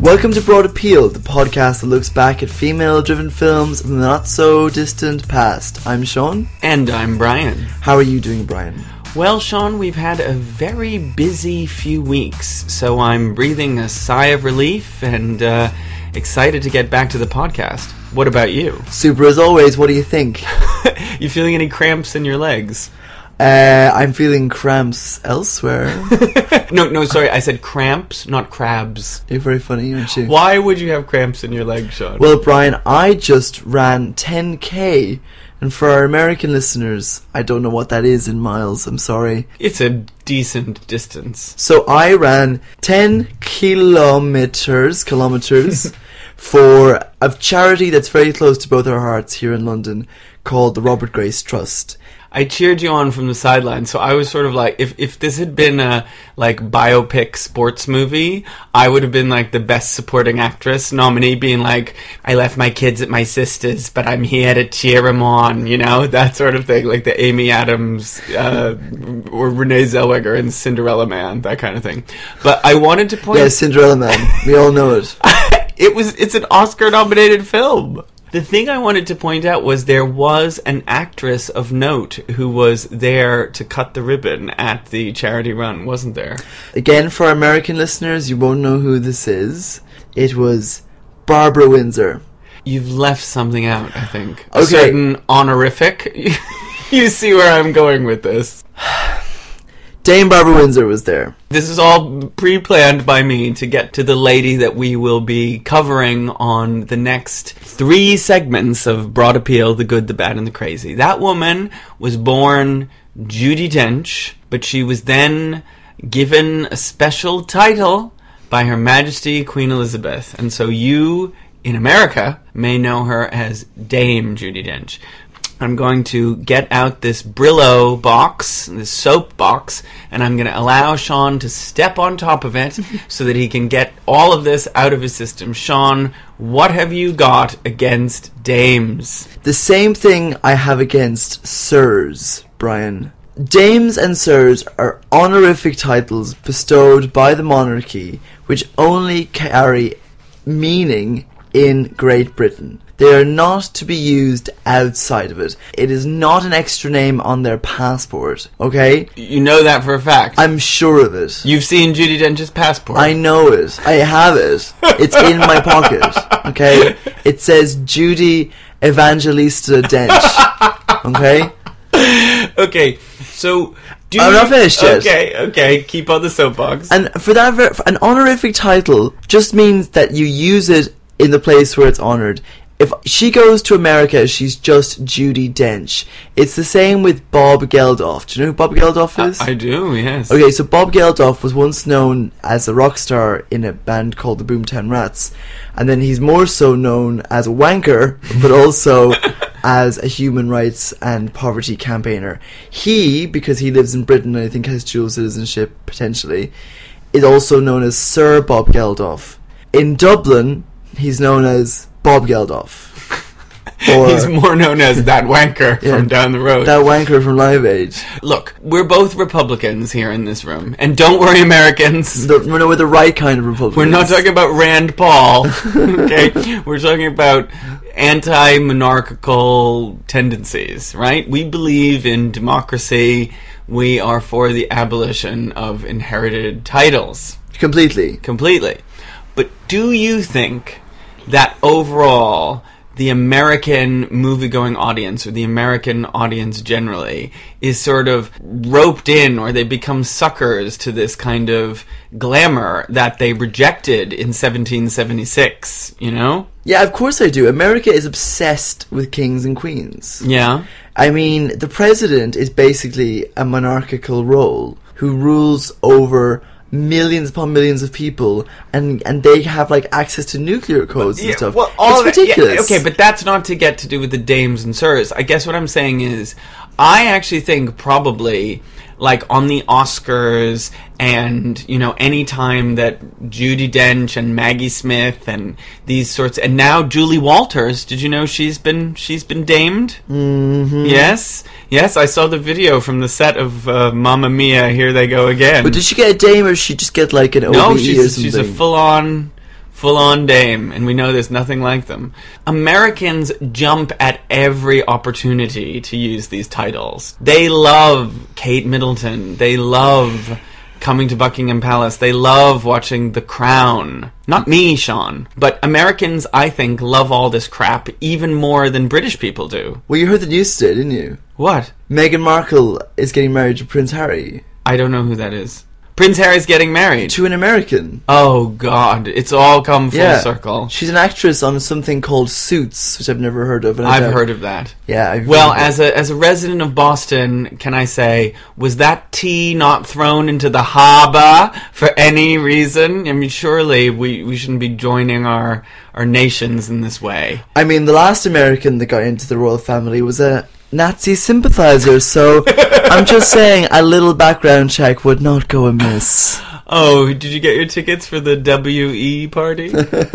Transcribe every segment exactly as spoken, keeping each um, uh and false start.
Welcome to Broad Appeal, the podcast that looks back at female-driven films from the not-so-distant past. I'm Sean. And I'm Brian. How are you doing, Brian? Well, Sean, we've had a very busy few weeks, so I'm breathing a sigh of relief and uh, excited to get back to the podcast. What about you? Super as always. What do you think? You feeling any cramps in your legs? Uh, I'm feeling cramps elsewhere. no, no, sorry, I said cramps, not crabs. You're very funny, aren't you? Why would you have cramps in your legs, Sean? Well, Brian, I just ran ten K, and for our American listeners, I don't know what that is in miles, I'm sorry. It's a decent distance. So I ran ten kilometers, kilometers, for a charity that's very close to both our hearts here in London, called the Robert Grace Trust. I cheered you on from the sidelines, so I was sort of like, if if this had been a, like, biopic sports movie, I would have been, like, the best supporting actress nominee, being like, I left my kids at my sister's, but I'm here to cheer them on, you know, that sort of thing, like the Amy Adams, uh, or Renee Zellweger in Cinderella Man, that kind of thing. But I wanted to point... Yeah, Cinderella Man, we all know it. It was, it's an Oscar-nominated film. The thing I wanted to point out was there was an actress of note who was there to cut the ribbon at the charity run, wasn't there? Again, for our American listeners, you won't know who this is. It was Barbara Windsor. You've left something out, I think. A Okay. certain honorific. You see where I'm going with this. Dame Barbara Windsor was there. This is all pre-planned by me to get to the lady that we will be covering on the next three segments of Broad Appeal, The Good, the Bad, and the Crazy. That woman was born Judi Dench, but she was then given a special title by Her Majesty Queen Elizabeth. And so you, in America, may know her as Dame Judi Dench. I'm going to get out this Brillo box, this soap box, and I'm going to allow Sean to step on top of it so that he can get all of this out of his system. Sean, what have you got against dames? The same thing I have against sirs, Brian. Dames and sirs are honorific titles bestowed by the monarchy which only carry meaning in Great Britain. They are not to be used outside of it. It is not an extra name on their passport, okay? You know that for a fact. I'm sure of it. You've seen Judi Dench's passport. I know it. I have it. It's in my pocket, okay? It says Judi Evangelista Dench, okay? Okay, so... Do I'm you, not finished yet. Okay, okay, keep on the soapbox. And for that, ver- for an honorific title just means that you use it in the place where it's honoured. If she goes to America, she's just Judi Dench. It's the same with Bob Geldof. Do you know who Bob Geldof is? I, I do, yes. Okay, so Bob Geldof was once known as a rock star in a band called the Boomtown Rats. And then he's more so known as a wanker, but also as a human rights and poverty campaigner. He, because he lives in Britain and I think has dual citizenship potentially, is also known as Sir Bob Geldof. In Dublin, he's known as Bob Geldof. Or, he's more known as that wanker yeah, from down the road. That wanker from Live Aid. Look, we're both Republicans here in this room. And don't worry, Americans. The, we're, we're the right kind of Republicans. We're not talking about Rand Paul. Okay? We're talking about anti-monarchical tendencies, right? We believe in democracy. We are for the abolition of inherited titles. Completely. Completely. But do you think that overall the American movie-going audience, or the American audience generally, is sort of roped in, or they become suckers to this kind of glamour that they rejected in seventeen seventy-six, you know? Yeah, of course I do. America is obsessed with kings and queens. Yeah. I mean, the president is basically a monarchical role who rules over millions upon millions of people, and and they have like access to nuclear codes and yeah, stuff. Well, all it's of ridiculous. It, yeah, okay, but that's not to get to do with the dames and sirs. I guess what I'm saying is, I actually think probably, like, on the Oscars and, you know, any time that Judi Dench and Maggie Smith and these sorts, and now Julie Walters, did you know she's been she's been damed? Mm-hmm. Yes, yes, I saw the video from the set of uh, Mamma Mia, Here They Go Again. But did she get a dame, or did she just get like an O B E no, or she's something? she's a full on full-on dame, and we know there's nothing like them. Americans jump at every opportunity to use these titles. They love Kate Middleton. They love coming to Buckingham Palace. They love watching The Crown. Not me, Sean, but Americans, I think, love all this crap even more than British people do. Well, you heard the news today, didn't you? What? Meghan Markle is getting married to Prince Harry. I don't know who that is. Prince Harry's getting married. To an American. Oh, God. It's all come full yeah. circle. She's an actress on something called Suits, which I've never heard of. And I've I've heard of that. Yeah. I've well, as a as a resident of Boston, can I say, was that tea not thrown into the harbour for any reason? I mean, surely we, we shouldn't be joining our, our nations in this way. I mean, the last American that got into the royal family was a Nazi sympathizer, so I'm just saying a little background check would not go amiss. Oh, did you get your tickets for the W E party? Okay.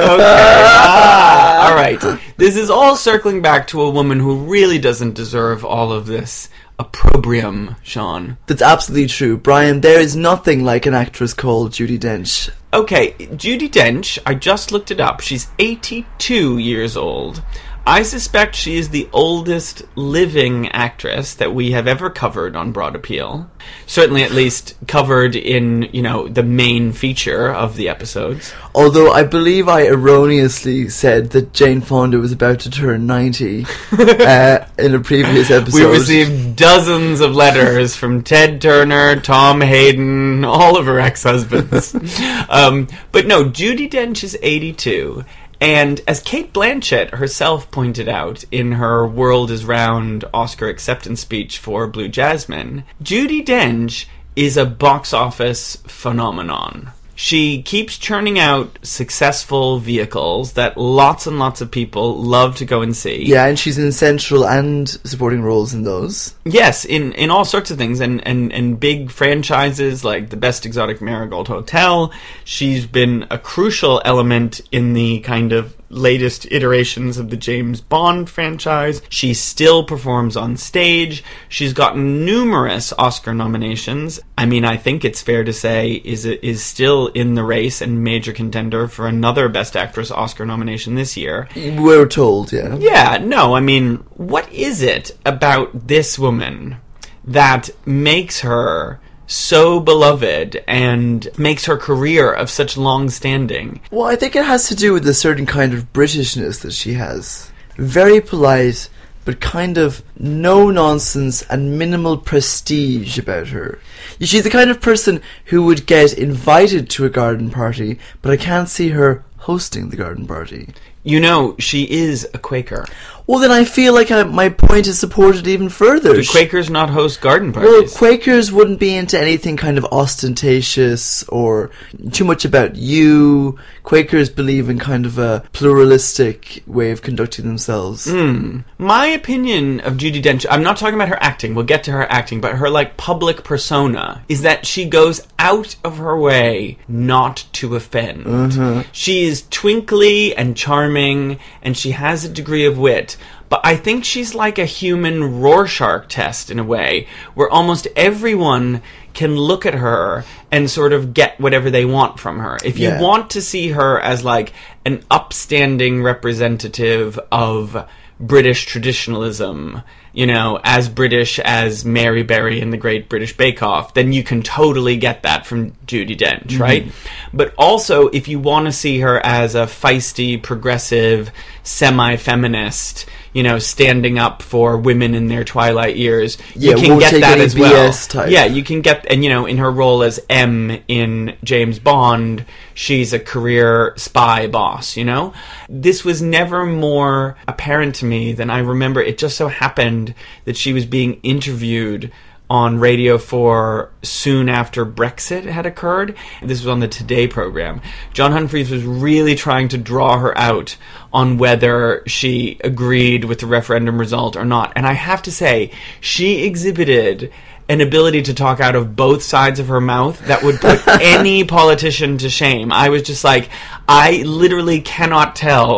ah, all right. This is all circling back to a woman who really doesn't deserve all of this opprobrium, Sean. That's absolutely true. Brian, there is nothing like an actress called Judi Dench. Okay, Judi Dench, I just looked it up. She's eighty-two years old. I suspect she is the oldest living actress that we have ever covered on Broad Appeal. Certainly at least covered in, you know, the main feature of the episodes. Although I believe I erroneously said that Jane Fonda was about to turn ninety uh, in a previous episode. We received dozens of letters from Ted Turner, Tom Hayden, all of her ex-husbands. um, but no, Judi Dench is eighty-two. And as Cate Blanchett herself pointed out in her World is Round Oscar acceptance speech for Blue Jasmine, Judi Dench is a box office phenomenon. She keeps churning out successful vehicles that lots and lots of people love to go and see. Yeah, and she's in central and supporting roles in those. Yes, in, in all sorts of things, and, and, and big franchises like The Best Exotic Marigold Hotel. She's been a crucial element in the kind of latest iterations of the James Bond franchise. She still performs on stage. She's gotten numerous Oscar nominations. I mean, I think it's fair to say is is still in the race and major contender for another Best Actress Oscar nomination this year. We're told, yeah. Yeah, no, I mean, what is it about this woman that makes her so beloved and makes her career of such long standing? Well, I think it has to do with a certain kind of Britishness that she has. Very polite, but kind of no-nonsense and minimal prestige about her. She's the kind of person who would get invited to a garden party, but I can't see her hosting the garden party. You know, she is a Quaker. Well, then I feel like I, my point is supported even further. Do Quakers not host garden parties? Well, Quakers wouldn't be into anything kind of ostentatious or too much about you. Quakers believe in kind of a pluralistic way of conducting themselves. Mm. My opinion of Judi Dench, I'm not talking about her acting, we'll get to her acting, but her like public persona is that she goes out of her way not to offend. Uh-huh. She is twinkly and charming, and she has a degree of wit. But I think she's like a human Rorschach test in a way, where almost everyone can look at her and sort of get whatever they want from her. If you Yeah. want to see her as like an upstanding representative of British traditionalism, you know, as British as Mary Berry in the Great British Bake Off, then you can totally get that from Judi Dench, mm-hmm. right? But also, if you want to see her as a feisty, progressive, semi-feminist, you know, standing up for women in their twilight years, yeah, you can get that as well. B S type. Yeah, you can get, and you know, in her role as M in James Bond, she's a career spy boss, you know? This was never more apparent to me than I remember. It just so happened that she was being interviewed on Radio four soon after Brexit had occurred. This was on the Today program. John Humphreys was really trying to draw her out on whether she agreed with the referendum result or not. And I have to say, she exhibited an ability to talk out of both sides of her mouth that would put any politician to shame. I was just like, I literally cannot tell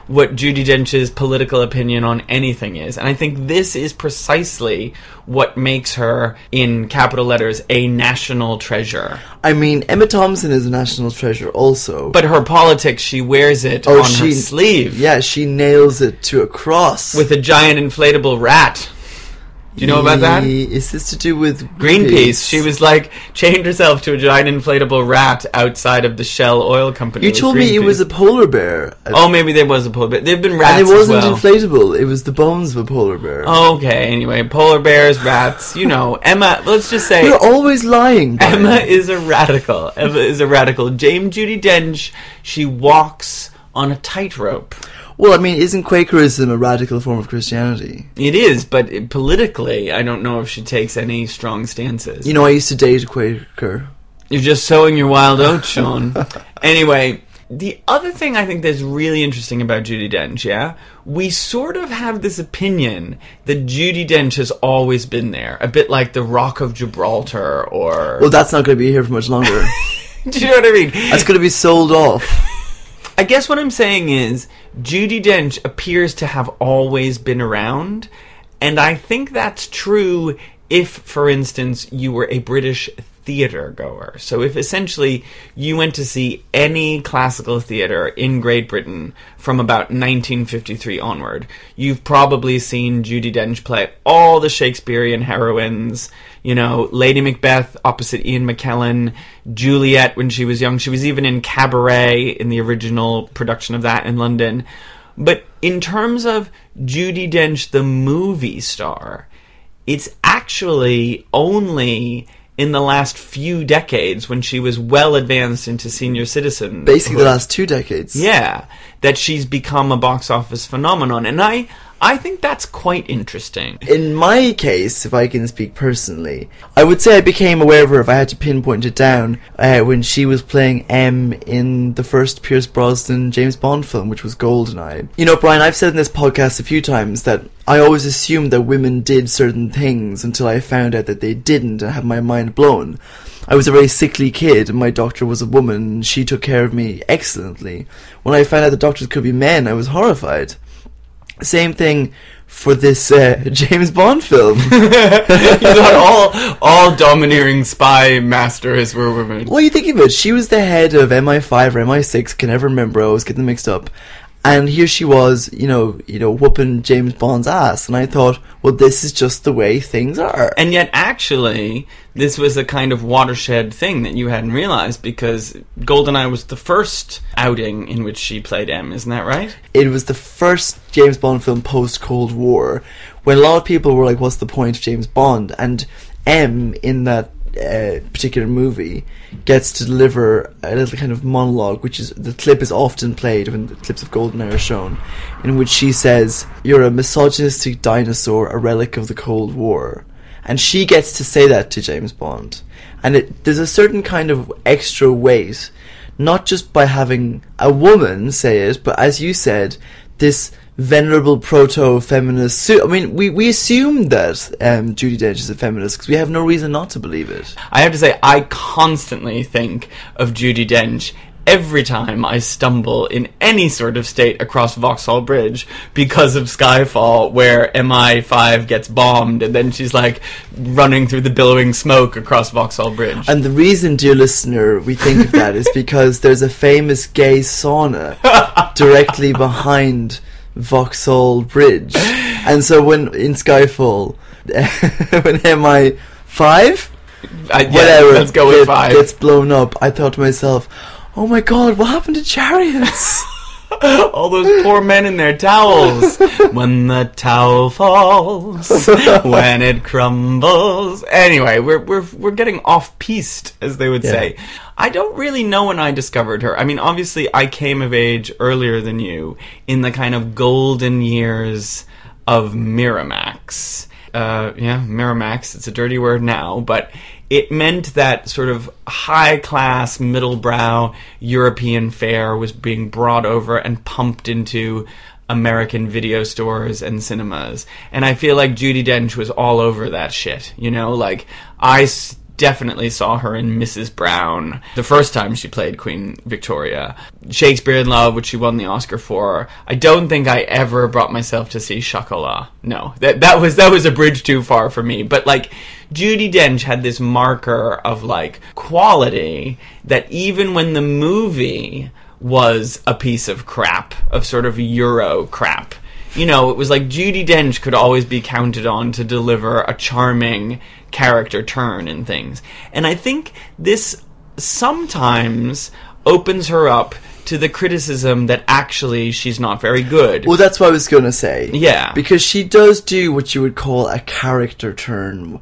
what Judi Dench's political opinion on anything is. And I think this is precisely what makes her, in capital letters, a national treasure. I mean, Emma Thompson is a national treasure also. But her politics, she wears it oh, on she, her sleeve. Yeah, she nails it to a cross. With a giant inflatable rat. Do you know about that? Is this to do with Greenpeace? Greenpeace? She was like, chained herself to a giant inflatable rat outside of the Shell oil company. You told me it was a polar bear. Oh, maybe there was a polar bear. They've been rats and it wasn't as well. inflatable. It was the bones of a polar bear. Okay, anyway, polar bears, rats, you know. Emma, let's just say... You're always lying, Brian. Emma is a radical. Emma is a radical. Dame Judi Dench, she walks on a tightrope. Well, I mean, isn't Quakerism a radical form of Christianity? It is, but it, politically, I don't know if she takes any strong stances. You know, I used to date a Quaker. You're just sowing your wild oats, Sean. Anyway, the other thing I think that's really interesting about Judi Dench, yeah? We sort of have this opinion that Judi Dench has always been there. A bit like the Rock of Gibraltar, or... Well, that's not going to be here for much longer. Do you know what I mean? That's going to be sold off. I guess what I'm saying is, Judi Dench appears to have always been around, and I think that's true if, for instance, you were a British theatre goer. So if essentially you went to see any classical theatre in Great Britain from about nineteen fifty-three onward, you've probably seen Judi Dench play all the Shakespearean heroines, you know, Lady Macbeth opposite Ian McKellen, Juliet when she was young. She was even in Cabaret in the original production of that in London. But in terms of Judi Dench, the movie star, it's actually only in the last few decades, when she was well advanced into senior citizen. Basically the last two decades. Yeah, that she's become a box office phenomenon. And I, I think that's quite interesting. In my case, if I can speak personally, I would say I became aware of her, if I had to pinpoint it down, uh, when she was playing M in the first Pierce Brosnan James Bond film, which was GoldenEye. You know, Brian, I've said in this podcast a few times that I always assumed that women did certain things until I found out that they didn't and had my mind blown. I was a very sickly kid and my doctor was a woman and she took care of me excellently. When I found out the doctors could be men, I was horrified. Same thing for this uh, James Bond film. You thought all, all domineering spy masters were women. Well, you think of it, she was the head of M I five or M I six, can never remember, I always get them mixed up. And here she was, you know, you know, whooping James Bond's ass. And I thought, well, this is just the way things are. And yet, actually, this was a kind of watershed thing that you hadn't realized, because GoldenEye was the first outing in which she played M, isn't that right? It was the first James Bond film post-Cold War, when a lot of people were like, what's the point of James Bond? And M, in that uh, particular movie, gets to deliver a little kind of monologue, which is, the clip is often played when the clips of GoldenEye are shown, in which she says, "You're a misogynistic dinosaur, a relic of the Cold War." And she gets to say that to James Bond. And it, there's a certain kind of extra weight, not just by having a woman say it, but as you said, this venerable proto-feminist suit. I mean, we, we assume that um, Judi Dench is a feminist because we have no reason not to believe it. I have to say, I constantly think of Judi Dench every time I stumble in any sort of state across Vauxhall Bridge because of Skyfall, where M I five gets bombed and then she's like running through the billowing smoke across Vauxhall Bridge. And the reason, dear listener, we think of that is because there's a famous gay sauna directly behind Vauxhall Bridge. And so when in Skyfall, when M I five, I, yeah, whatever, let's go with get, five. gets blown up, I thought to myself, oh my god, what happened to Chariots? All those poor men in their towels. When the towel falls, when it crumbles. Anyway, we're we're we're getting off piste, as they would yeah. say. I don't really know when I discovered her. I mean, obviously, I came of age earlier than you in the kind of golden years of Miramax. Uh, yeah, Miramax. It's a dirty word now, but it meant that sort of high-class, middle-brow European fare was being brought over and pumped into American video stores and cinemas. And I feel like Judi Dench was all over that shit. You know, like, I definitely saw her in Missus Brown, the first time she played Queen Victoria. Shakespeare in Love, which she won the Oscar for. I don't think I ever brought myself to see Chocolat. No, that that was that was a bridge too far for me. But like, Judi Dench had this marker of like quality that even when the movie was a piece of crap, of sort of Euro crap, you know, it was like Judi Dench could always be counted on to deliver a charming character turn in things. And I think this sometimes opens her up to the criticism that actually she's not very good. Well, that's what I was going to say. Yeah. Because she does do what you would call a character turn.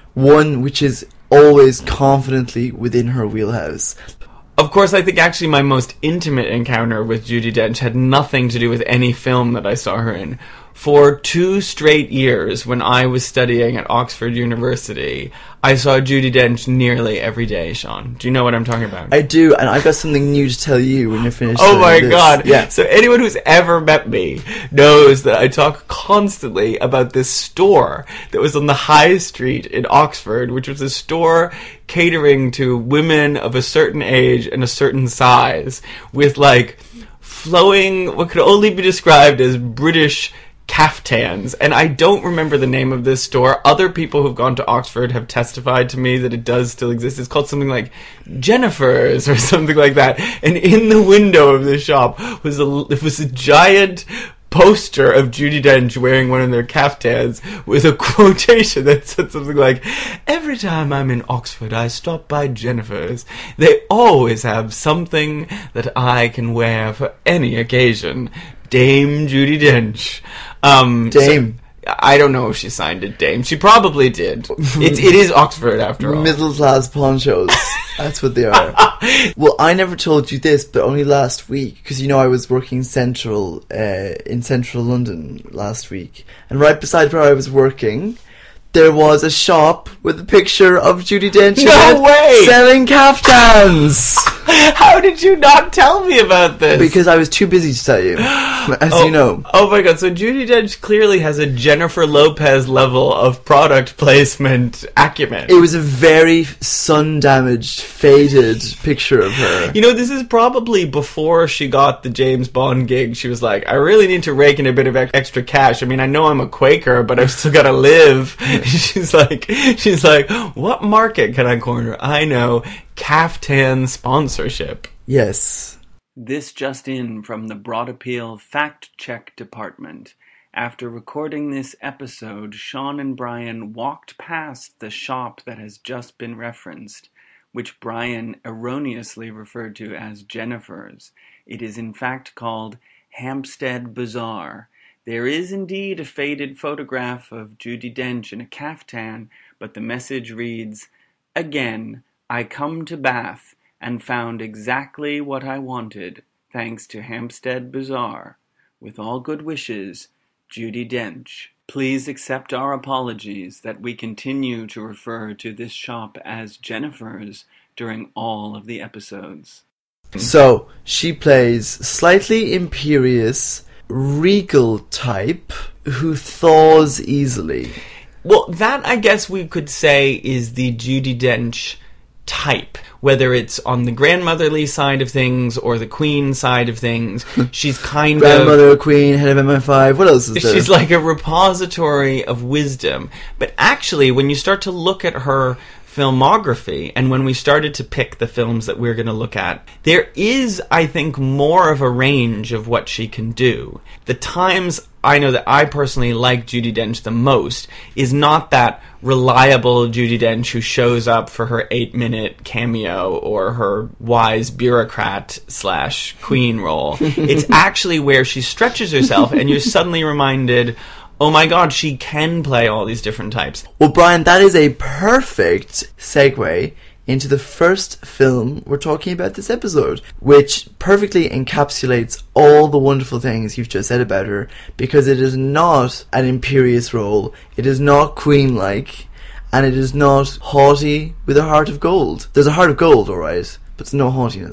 One which is always confidently within her wheelhouse. Of course, I think actually my most intimate encounter with Judi Dench had nothing to do with any film that I saw her in. For two straight years, when I was studying at Oxford University, I saw Judi Dench nearly every day, Sean. Do you know what I'm talking about? I do, and I've got something new to tell you when you're finished. Oh my this. god. Yeah. So anyone who's ever met me knows that I talk constantly about this store that was on the High Street in Oxford, which was a store catering to women of a certain age and a certain size, with like flowing, what could only be described as British caftans. And I don't remember the name of this store. Other people who've gone to Oxford have testified to me that it does still exist. It's called something like Jennifer's or something like that. And in the window of the shop was a, it was a giant poster of Judi Dench wearing one of their caftans with a quotation that said something like, "Every time I'm in Oxford, I stop by Jennifer's. They always have something that I can wear for any occasion. Dame Judi Dench." Um, Dame. So, I don't know if she signed it Dame. She probably did. It, it is Oxford, after all. Middle class ponchos. That's what they are. Well, I never told you this, but only last week, because you know I was working central uh, in central London last week, and right beside where I was working, there was a shop with a picture of Judi Dench No way! selling caftans. How did you not tell me about this? Because I was too busy to tell you, as oh, you know. Oh my god, so Judi Dench clearly has a Jennifer Lopez level of product placement acumen. It was a very sun-damaged, faded picture of her. You know, this is probably before she got the James Bond gig. She was like, I really need to rake in a bit of extra cash. I mean, I know I'm a Quaker, but I've still got to live. she's like, she's like, what market can I corner? I know, caftan sponsorship. Yes. This just in from the Broad Appeal Fact Check Department. After recording this episode, Sean and Brian walked past the shop that has just been referenced, which Brian erroneously referred to as Jennifer's. It is in fact called Hampstead Bazaar. There is indeed a faded photograph of Judi Dench in a caftan, but the message reads, "Again, I come to Bath and found exactly what I wanted, thanks to Hampstead Bazaar. With all good wishes, Judi Dench." Please accept our apologies that we continue to refer to this shop as Jennifer's during all of the episodes. So, she plays slightly imperious, regal type who thaws easily. Well, that I guess we could say is the Judi Dench type, whether it's on the grandmotherly side of things or the queen side of things. She's kind Grandmother, of... queen, head of M I five, what else is there? She's like a repository of wisdom. But actually, when you start to look at her filmography, and when we started to pick the films that we're going to look at, there is, I think, more of a range of what she can do. The times I know that I personally like Judi Dench the most is not that reliable Judi Dench who shows up for her eight-minute cameo or her wise bureaucrat slash queen role. It's actually where she stretches herself and you're suddenly reminded, oh my god, she can play all these different types. Well, Brian, that is a perfect segue into the first film we're talking about this episode, which perfectly encapsulates all the wonderful things you've just said about her, because it is not an imperious role, it is not queen-like, and it is not haughty with a heart of gold. There's a heart of gold, alright, but it's no haughtiness.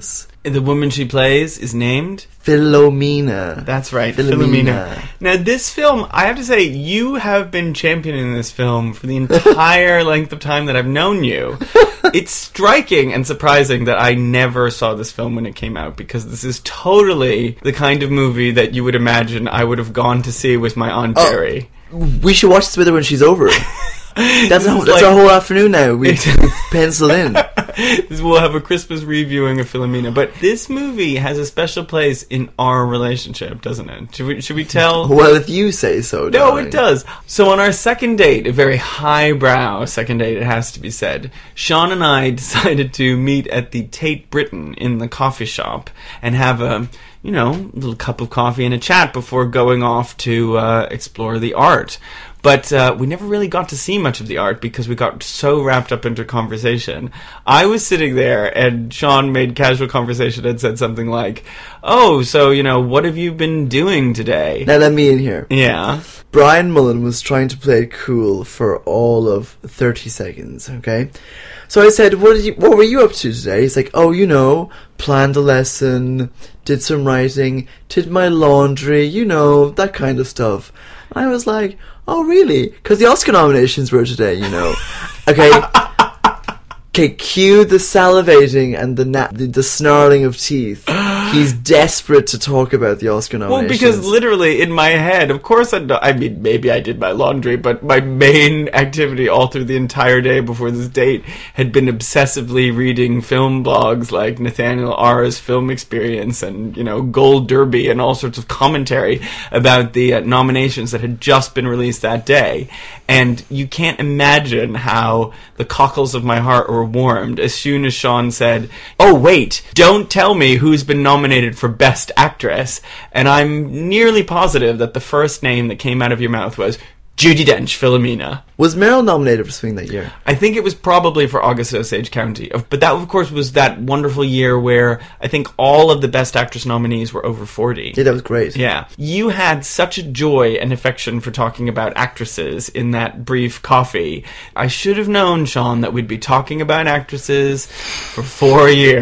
The woman she plays is named Philomena. That's right, Philomena. Philomena. Now, this film, I have to say, you have been championing this film for the entire length of time that I've known you. It's striking and surprising that I never saw this film when it came out, because this is totally the kind of movie that you would imagine I would have gone to see with my Aunt Oh. Jerry. We should watch this with her when she's over. That's, a, is that's like- our whole afternoon now. We've, we've penciled in. We'll have a Christmas reviewing of Philomena. But this movie has a special place in our relationship, doesn't it? Should we, should we tell... Well, if you say so, No, darling. it does. So on our second date, a very highbrow second date, it has to be said, Sean and I decided to meet at the Tate Britain in the coffee shop and have a, you know, little cup of coffee and a chat before going off to uh, explore the art. But uh, we never really got to see much of the art because we got so wrapped up into conversation. I was sitting there and Sean made casual conversation and said something like, oh, so, you know, what have you been doing today? Now let me in here. Yeah. Brian Mullen was trying to play it cool for all of thirty seconds, okay? So I said, what did you, what were you up to today? He's like, oh, you know, planned a lesson, did some writing, did my laundry, you know, that kind of stuff. I was like, oh, really? Because the Oscar nominations were today, you know. Okay. Okay, cue the salivating and the, na- the the snarling of teeth. He's desperate to talk about the Oscar Well, nominations. because literally in my head, of course, I, I mean, maybe I did my laundry, but my main activity all through the entire day before this date had been obsessively reading film blogs like Nathaniel R's Film Experience and, you know, Gold Derby and all sorts of commentary about the uh, nominations that had just been released that day. And you can't imagine how the cockles of my heart were warmed as soon as Sean said, oh, wait, don't tell me who's been nominated for Best Actress. And I'm nearly positive that the first name that came out of your mouth was Judi Dench, Philomena. Was Meryl nominated for Swing that year? I think it was probably for August Osage County. But that, of course, was that wonderful year where I think all of the Best Actress nominees were over forty. Yeah, that was great. Yeah. You had such a joy and affection for talking about actresses in that brief coffee. I should have known, Sean, that we'd be talking about actresses for four years.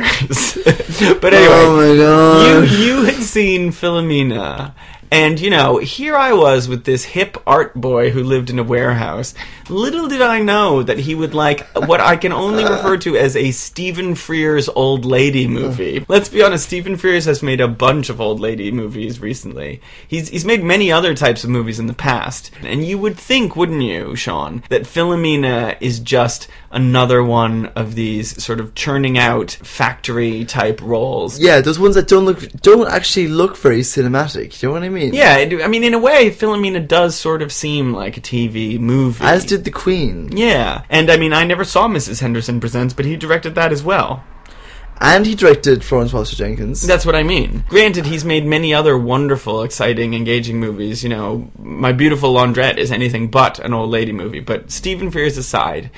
But anyway, Oh my god. you, you had seen Philomena. And, you know, here I was with this hip art boy who lived in a warehouse. Little did I know that he would like what I can only refer to as a Stephen Frears old lady movie. Let's be honest, Stephen Frears has made a bunch of old lady movies recently. He's he's made many other types of movies in the past. And you would think, wouldn't you, Sean, that Philomena is just another one of these sort of churning out factory type roles. Yeah, those ones that don't look don't actually look very cinematic. Do you know what I mean? Yeah, it- I mean, in a way, Philomena does sort of seem like a T V movie. As did The Queen. Yeah, and I mean, I never saw Missus Henderson Presents, but he directed that as well. And he directed Florence Foster Jenkins. That's what I mean. Granted, he's made many other wonderful, exciting, engaging movies. You know, My Beautiful Laundrette is anything but an old lady movie. But Stephen Frears aside,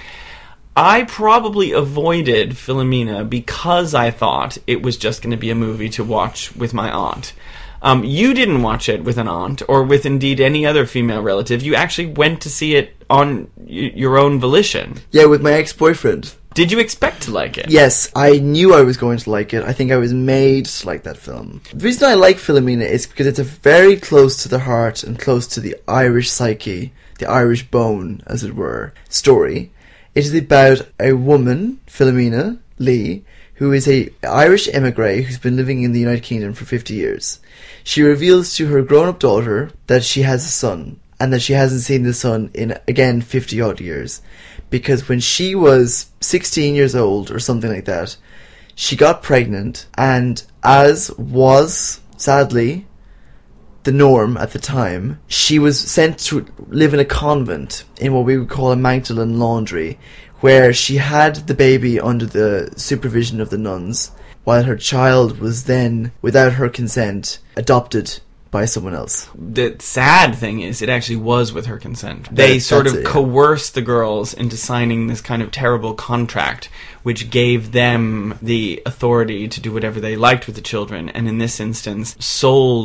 I probably avoided Philomena because I thought it was just going to be a movie to watch with my aunt. Um, you didn't watch it with an aunt, or with indeed any other female relative. You actually went to see it on y- your own volition. Yeah, with my ex-boyfriend. Did you expect to like it? Yes, I knew I was going to like it. I think I was made to like that film. The reason I like Philomena is because it's a very close to the heart and close to the Irish psyche, the Irish bone, as it were, story. It is about a woman, Philomena Lee, who is a Irish emigre who's been living in the United Kingdom for fifty years. She reveals to her grown-up daughter that she has a son, and that she hasn't seen the son in, again, fifty-odd years. Because when she was sixteen years old, or something like that, she got pregnant, and as was, sadly, the norm at the time, she was sent to live in a convent, in what we would call a Magdalen laundry, where she had the baby under the supervision of the nuns, while her child was then, without her consent, adopted by someone else. The sad thing is, it actually was with her consent. They That- sort of that's it, yeah. coerced the girls into signing this kind of terrible contract, which gave them the authority to do whatever they liked with the children, and in this instance, sold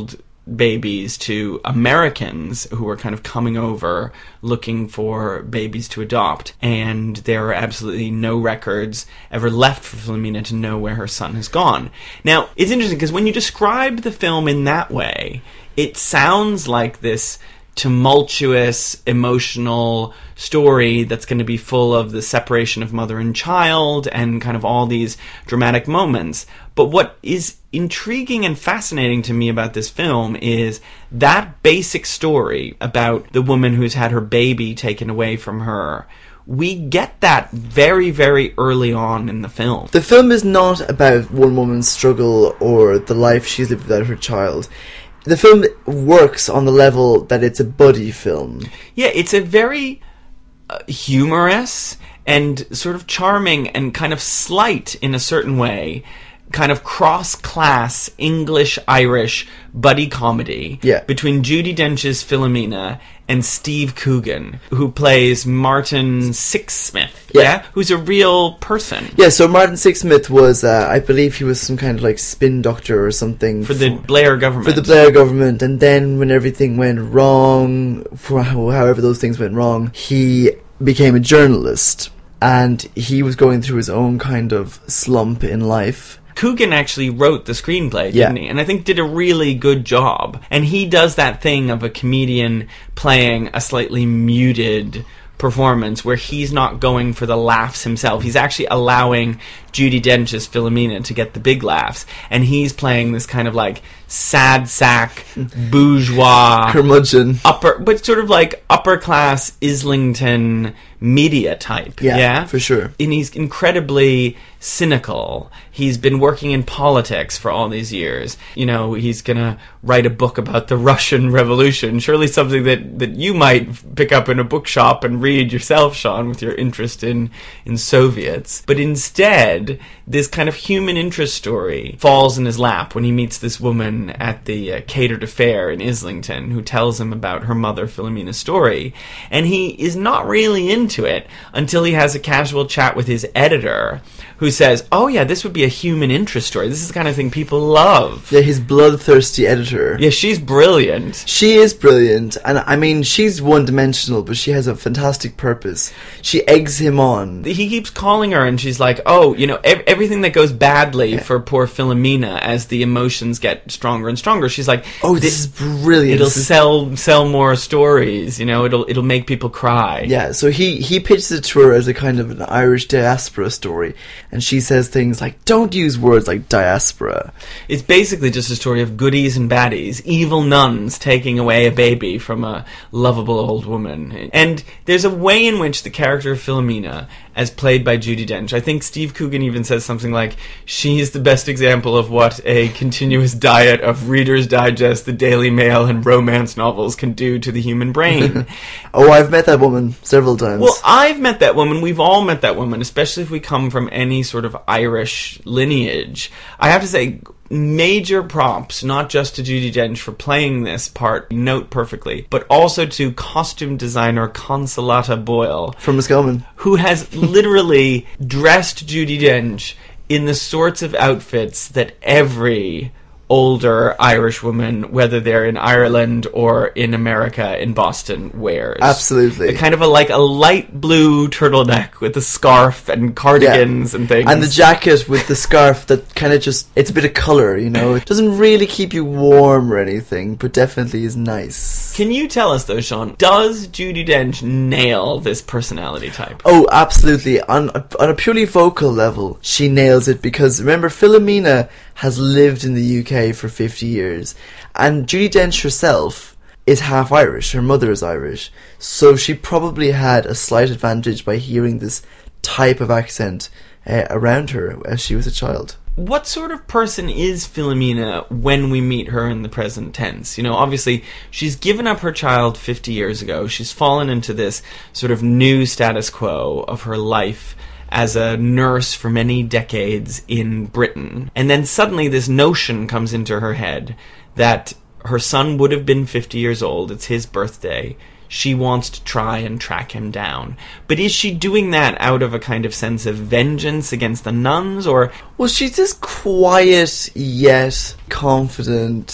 babies to Americans who were kind of coming over looking for babies to adopt, and there are absolutely no records ever left for Philomena to know where her son has gone. Now, it's interesting because when you describe the film in that way, it sounds like this tumultuous, emotional story that's going to be full of the separation of mother and child and kind of all these dramatic moments. But what is intriguing and fascinating to me about this film is that basic story about the woman who's had her baby taken away from her. We get that very, very early on in the film. The film is not about one woman's struggle or the life she's lived without her child. The film works on the level that it's a buddy film. Yeah, it's a very uh, humorous and sort of charming and kind of slight in a certain way, kind of cross-class English-Irish buddy comedy yeah. between Judi Dench's Philomena and Steve Coogan, who plays Martin Sixsmith, yeah. yeah, who's a real person. Yeah, so Martin Sixsmith was, uh, I believe he was some kind of like spin doctor or something. For the for, Blair government. For the Blair government, and then when everything went wrong, for however those things went wrong, he became a journalist, and he was going through his own kind of slump in life. Coogan actually wrote the screenplay, didn't yeah. he? And I think did a really good job. And he does that thing of a comedian playing a slightly muted performance where he's not going for the laughs himself. He's actually allowing Judi Dench's Philomena to get the big laughs. And he's playing this kind of like sad sack, bourgeois, curmudgeon, upper, but sort of like upper class Islington media type. Yeah, yeah, for sure. And he's incredibly cynical. He's been working in politics for all these years. You know, he's gonna write a book about the Russian Revolution. Surely something that, that you might pick up in a bookshop and read yourself, Sean, with your interest in, in Soviets. But instead, this kind of human interest story falls in his lap when he meets this woman at the uh, catered affair in Islington who tells him about her mother Philomena's story. And he is not really into it until he has a casual chat with his editor, who says, oh yeah, this would be a human interest story. This is the kind of thing people love. Yeah, his bloodthirsty editor. Yeah, she's brilliant. She is brilliant. And I mean, she's one-dimensional, but she has a fantastic purpose. She eggs him on. He keeps calling her and she's like, oh, you know, ev- everything that goes badly yeah. for poor Philomena as the emotions get stronger and stronger. She's like, oh, this is brilliant. It'll this is... sell sell more stories, you know, it'll it'll make people cry. Yeah, so he, he pitches it to her as a kind of an Irish diaspora story. And she says things like, don't use words like diaspora. It's basically just a story of goodies and baddies, evil nuns taking away a baby from a lovable old woman. And there's a way in which the character of Philomena, as played by Judi Dench, I think Steve Coogan even says something like, she is the best example of what a continuous diet of Reader's Digest, the Daily Mail, and romance novels can do to the human brain. Oh, I've met that woman several times. Well, I've met that woman. We've all met that woman, especially if we come from any sort of Irish lineage. I have to say, major props, not just to Judi Dench for playing this part note perfectly, but also to costume designer Consolata Boyle from Roscommon, who has literally dressed Judi Dench in the sorts of outfits that every older Irish woman, whether they're in Ireland or in America, in Boston, wears. Absolutely. A kind of a like a light blue turtleneck with a scarf and cardigans yeah. and things. And the jacket with the scarf that kind of just, it's a bit of colour, you know. It doesn't really keep you warm or anything, but definitely is nice. Can you tell us though, Sean, does Judi Dench nail this personality type? Oh, absolutely. On, on a purely vocal level, she nails it because, remember, Philomena has lived in the U K for fifty years, and Judi Dench herself is half Irish. Her mother is Irish, so she probably had a slight advantage by hearing this type of accent uh, around her as she was a child. What sort of person is Philomena when we meet her in the present tense? You know, obviously, she's given up her child fifty years ago. She's fallen into this sort of new status quo of her life as a nurse for many decades in Britain. And then suddenly this notion comes into her head that her son would have been fifty years old. It's his birthday. She wants to try and track him down. But is she doing that out of a kind of sense of vengeance against the nuns, or... Well, she's this quiet yet confident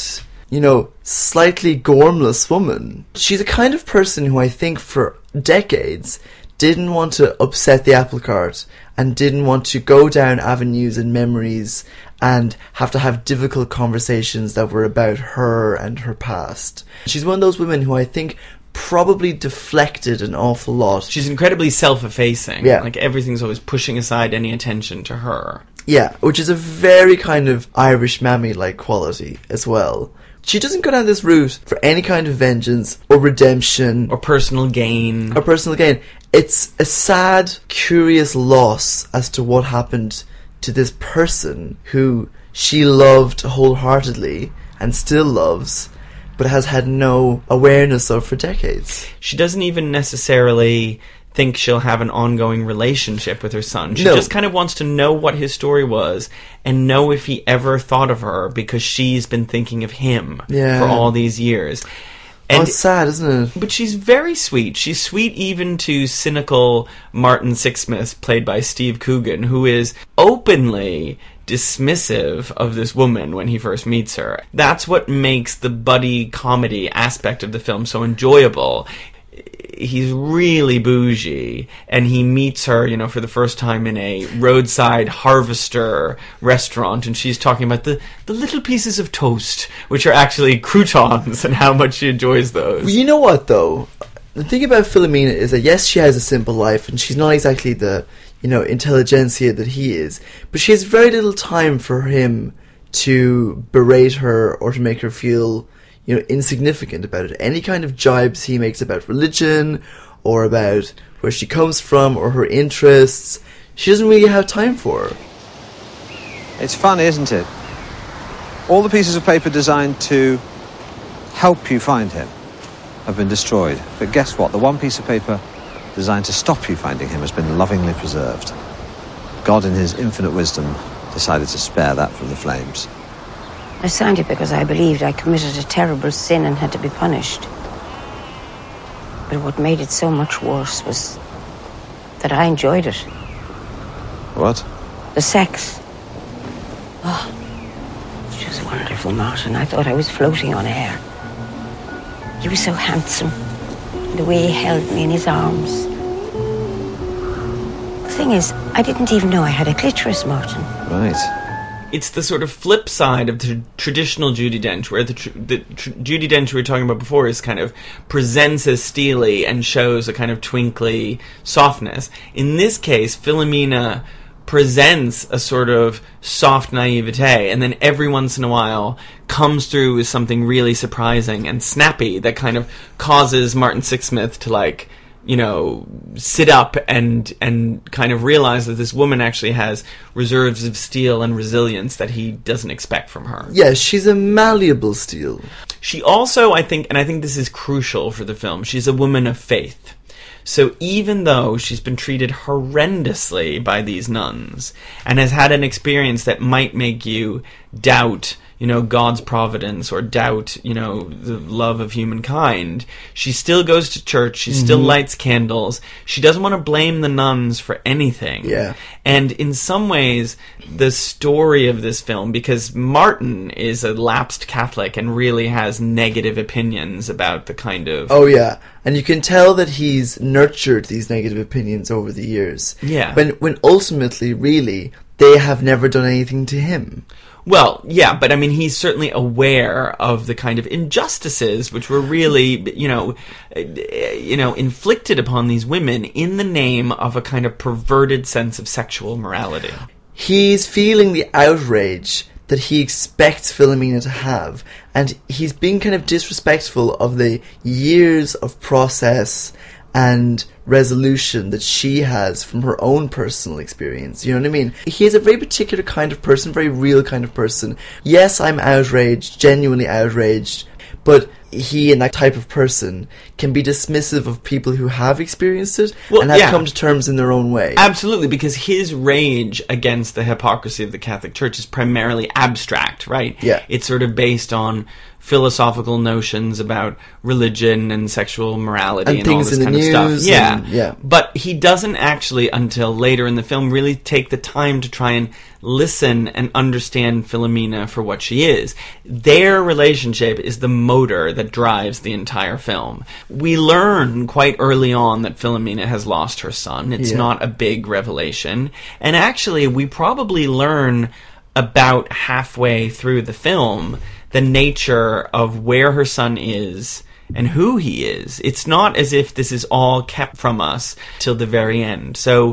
you know, slightly gormless woman. She's a kind of person who I think for decades didn't want to upset the apple cart and didn't want to go down avenues and memories and have to have difficult conversations that were about her and her past. She's one of those women who I think probably deflected an awful lot. She's incredibly self-effacing. Yeah. Like, everything's always pushing aside any attention to her. Yeah, which is a very kind of Irish mammy-like quality as well. She doesn't go down this route for any kind of vengeance or redemption Or personal gain. or personal gain. It's a sad, curious loss as to what happened to this person who she loved wholeheartedly and still loves, but has had no awareness of for decades. She doesn't even necessarily think she'll have an ongoing relationship with her son. She No. just kind of wants to know what his story was and know if he ever thought of her, because she's been thinking of him Yeah. for all these years. Oh, And it's sad, isn't it? But she's very sweet. She's sweet even to cynical Martin Sixsmith, played by Steve Coogan, who is openly dismissive of this woman when he first meets her. That's what makes the buddy comedy aspect of the film so enjoyable. He's really bougie, and he meets her, you know, for the first time in a roadside harvester restaurant, and she's talking about the, the little pieces of toast, which are actually croutons, and how much she enjoys those. You know what, though? The thing about Philomena is that, yes, she has a simple life, and she's not exactly the, you know, intelligentsia that he is, but she has very little time for him to berate her or to make her feel, you know, insignificant about it. Any kind of jibes he makes about religion or about where she comes from or her interests, she doesn't really have time for. It's funny, isn't it? All the pieces of paper designed to help you find him have been destroyed. But guess what? The one piece of paper designed to stop you finding him has been lovingly preserved. God, in his infinite wisdom, decided to spare that from the flames. I signed it because I believed I committed a terrible sin and had to be punished. But what made it so much worse was that I enjoyed it. What? The sex. Oh, it was wonderful, Martin. I thought I was floating on air. He was so handsome. The way he held me in his arms. The thing is, I didn't even know I had a clitoris, Martin. Right. It's the sort of flip side of the traditional Judi Dench, where the, tr- the tr- Judi Dench we were talking about before is kind of presents as steely and shows a kind of twinkly softness. In this case, Philomena presents a sort of soft naivete, and then every once in a while comes through with something really surprising and snappy that kind of causes Martin Sixsmith to, like, you know, sit up and and kind of realize that this woman actually has reserves of steel and resilience that he doesn't expect from her. Yeah, she's a malleable steel. She also, I think, and I think this is crucial for the film, she's a woman of faith. So even though she's been treated horrendously by these nuns and has had an experience that might make you doubt, you know, God's providence or doubt, you know, the love of humankind, she still goes to church, she mm-hmm. still lights candles, she doesn't want to blame the nuns for anything. Yeah. And in some ways, the story of this film, because Martin is a lapsed Catholic and really has negative opinions about the kind of... Oh, yeah. And you can tell that he's nurtured these negative opinions over the years. Yeah. When, when ultimately, really, they have never done anything to him. Well, yeah, but I mean, he's certainly aware of the kind of injustices which were really, you know, you know, inflicted upon these women in the name of a kind of perverted sense of sexual morality. He's feeling the outrage that he expects Philomena to have, and he's being kind of disrespectful of the years of process and resolution that she has from her own personal experience. You know what I mean? He is a very particular kind of person, very real kind of person. Yes, I'm outraged, genuinely outraged, but he and that type of person can be dismissive of people who have experienced it Well, and have yeah. come to terms in their own way. Absolutely, because his rage against the hypocrisy of the Catholic Church is primarily abstract, right? Yeah. It's sort of based on philosophical notions about religion and sexual morality and, And all things this in the kind of stuff. news Yeah. and- yeah. But he doesn't actually, until later in the film, really take the time to try and listen and understand Philomena for what she is. Their relationship is the motor that drives the entire film. We learn quite early on that Philomena has lost her son. It's Yeah. not a big revelation. And actually, we probably learn about halfway through the film the nature of where her son is and who he is. It's not as if this is all kept from us till the very end. So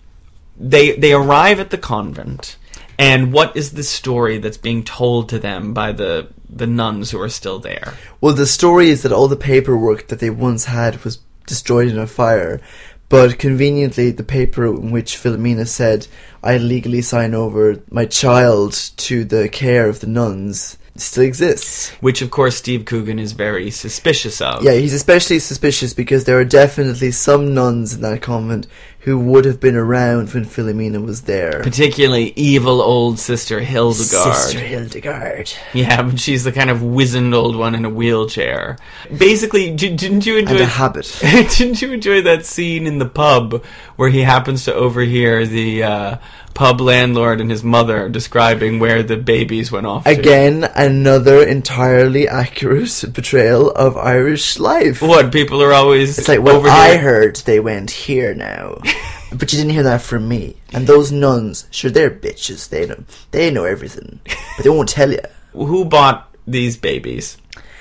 they they arrive at the convent, and what is the story that's being told to them by the the nuns who are still there? Well, the story is that all the paperwork that they once had was destroyed in a fire, but conveniently the paper in which Philomena said, I legally sign over my child to the care of the nuns, still exists. Which, of course, Steve Coogan is very suspicious of. Yeah, he's especially suspicious because there are definitely some nuns in that convent who would have been around when Philomena was there. Particularly evil old Sister Hildegard. Sister Hildegard. Yeah, but she's the kind of wizened old one in a wheelchair. Basically, d- didn't you enjoy... And a habit. Didn't you enjoy that scene in the pub where he happens to overhear the uh, pub landlord and his mother describing where the babies went off to? Again, another entirely accurate portrayal of Irish life. What, people are always It's like, well, over I here- heard they went here now. But you didn't hear that from me. And those nuns, sure, they're bitches. They know, they know everything. But they won't tell you. Who bought these babies?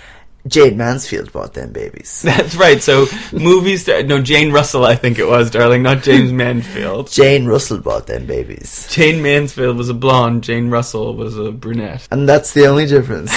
Jane Mansfield bought them babies. That's right, so movies... No, Jane Russell, I think it was, darling, not James Mansfield. Jane Russell bought them babies. Jane Mansfield was a blonde, Jane Russell was a brunette. And that's the only difference.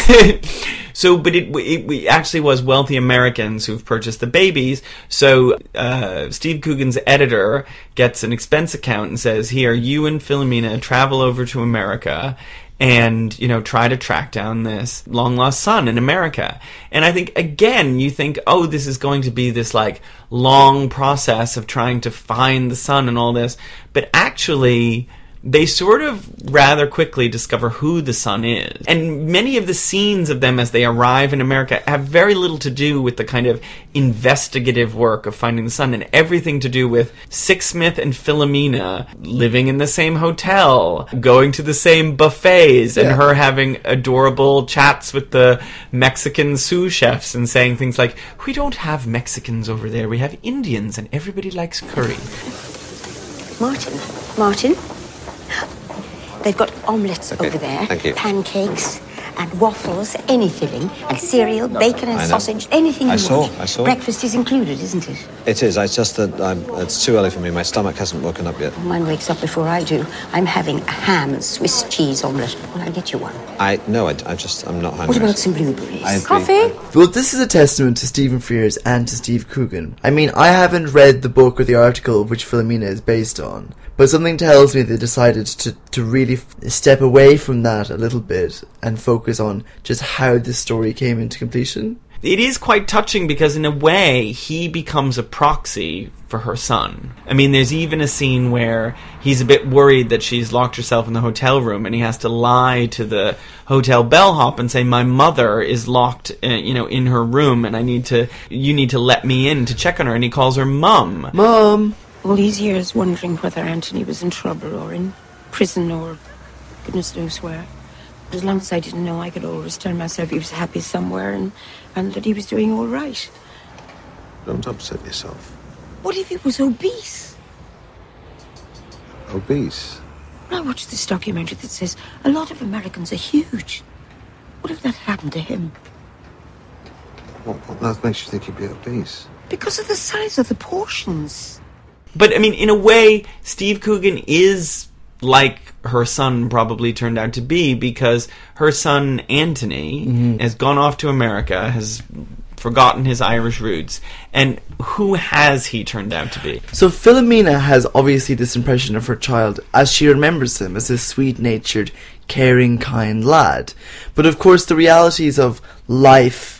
So, but it, it, it actually was wealthy Americans who've purchased the babies. So, uh, Steve Coogan's editor gets an expense account and says, here, you and Philomena travel over to America and, you know, try to track down this long-lost son in America. And I think, again, you think, oh, this is going to be this, like, long process of trying to find the son and all this. But actually, they sort of rather quickly discover who the son is. And many of the scenes of them as they arrive in America have very little to do with the kind of investigative work of finding the son, and everything to do with Sixsmith and Philomena living in the same hotel, going to the same buffets, and Yeah. her having adorable chats with the Mexican sous chefs and saying things like, we don't have Mexicans over there, we have Indians and everybody likes curry. Martin, Martin, they've got omelettes Okay, over there, thank you. pancakes and waffles, any filling, and cereal, bacon and I know. sausage, anything I you saw, want. I saw. Breakfast is included, isn't it? It is. It's just that I'm, it's too early for me. My stomach hasn't woken up yet. Mine wakes up before I do. I'm having a ham and Swiss cheese omelette. Will I get you one? I no. I, I just. I'm not hungry. What about some blueberries? I agree. Coffee? Well, this is a testament to Stephen Frears and to Steve Coogan. I mean, I haven't read the book or the article which Philomena is based on, but something tells me they decided to, to really f- step away from that a little bit and focus on just how this story came into completion. It is quite touching because, in a way, he becomes a proxy for her son. I mean, there's even a scene where he's a bit worried that she's locked herself in the hotel room, and he has to lie to the hotel bellhop and say, my mother is locked, uh, you know, in her room, and I need to, you need to let me in to check on her, and he calls her Mum. Mom! All these years wondering whether Anthony was in trouble or in prison or goodness knows where. But as long as I didn't know, I could always tell myself he was happy somewhere and, and that he was doing all right. Don't upset yourself. What if he was obese? Obese. I watched this documentary that says a lot of Americans are huge. What if that happened to him? What, what that makes you think he'd be obese? Because of the size of the portions. But, I mean, in a way, Steve Coogan is like her son probably turned out to be, because her son, Anthony, mm-hmm. has gone off to America, has forgotten his Irish roots, and who has he turned out to be? So Philomena has obviously this impression of her child as she remembers him as a sweet-natured, caring, kind lad. But of course the realities of life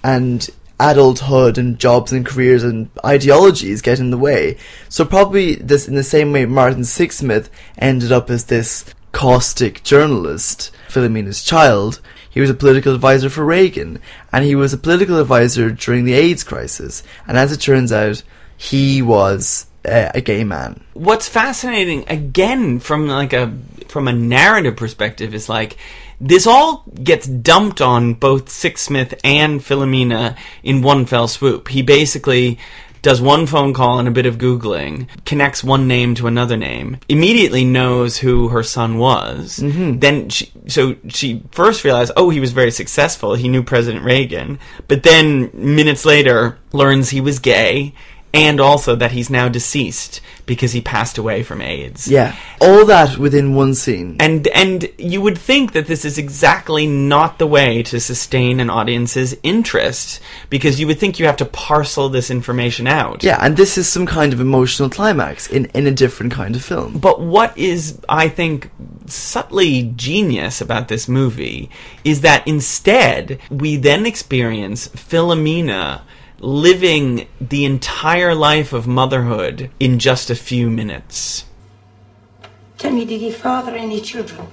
and adulthood and jobs and careers and ideologies get in the way. So probably this, in the same way Martin Sixsmith ended up as this caustic journalist, Philomena's child, he was a political advisor for Reagan, and he was a political advisor during the AIDS crisis, and as it turns out, he was uh, a gay man. What's fascinating, again, from like a from a narrative perspective, is like, this all gets dumped on both Sixsmith and Philomena in one fell swoop. He basically does one phone call and a bit of Googling, connects one name to another name, immediately knows who her son was. Mm-hmm. Then she, so she first realized, oh, he was very successful. He knew President Reagan. But then minutes later learns he was gay, and also that he's now deceased because he passed away from AIDS. Yeah. All that within one scene. And and you would think that this is exactly not the way to sustain an audience's interest, because you would think you have to parcel this information out. Yeah, and this is some kind of emotional climax in, in a different kind of film. But what is, I think, subtly genius about this movie is that instead we then experience Philomena living the entire life of motherhood in just a few minutes. Tell me, did he father any children?